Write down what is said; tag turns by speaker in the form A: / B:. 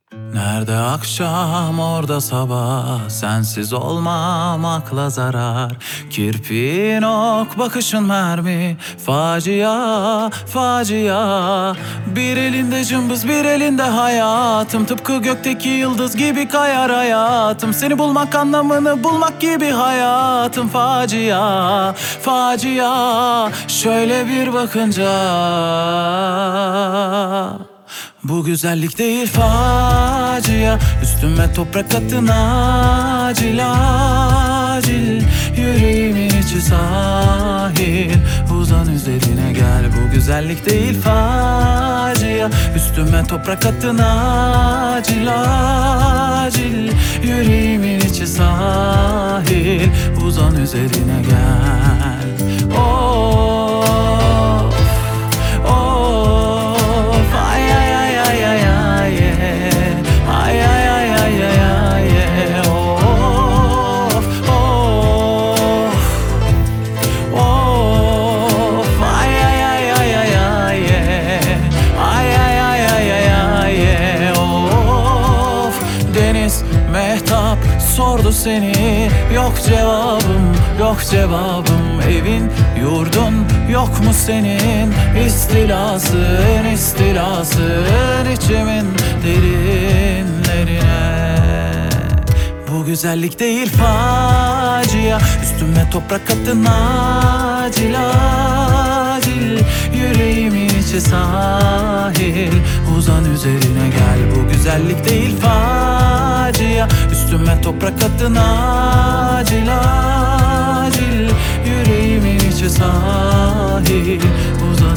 A: Nerede akşam orada sabah, sensiz olmam akla zarar. Kirpiğin ok, bakışın mermi, facia, facia. Bir elinde cımbız, bir elinde hayatım. Tıpkı gökteki yıldız gibi kayar hayatım. Seni bulmak anlamını bulmak gibi hayatım. Facia, facia. Şöyle bir bakınca bu güzellik değil facia. Üstüme toprak atın acil acil. Yüreğimin içi sahil, uzan üzerine gel. Bu güzellik değil facia. Üstüme toprak atın acil acil. Yüreğimin içi sahil, uzan üzerine gel. Of, of, ay ay ay ay ay ay yeah. Ay ay ay ay ay ay yeah. Of, of, of, ay ay ay ay ay ay yeah. Ay ay ay ay ay ay yeah. Of, deniz mehtap sordu seni, yok cevabım, yok cevabım. Evin yurdun yok mu senin? İstilasın, istilasın içimin derinlerine. Bu güzellik değil facia. Üstüme toprak atın acil acil. Yüreğimin içi sahil, uzan üzerine gel. Bu güzellik değil facia. Üstüme toprak atın acil acil. Yüreğimin içi sahil, uzan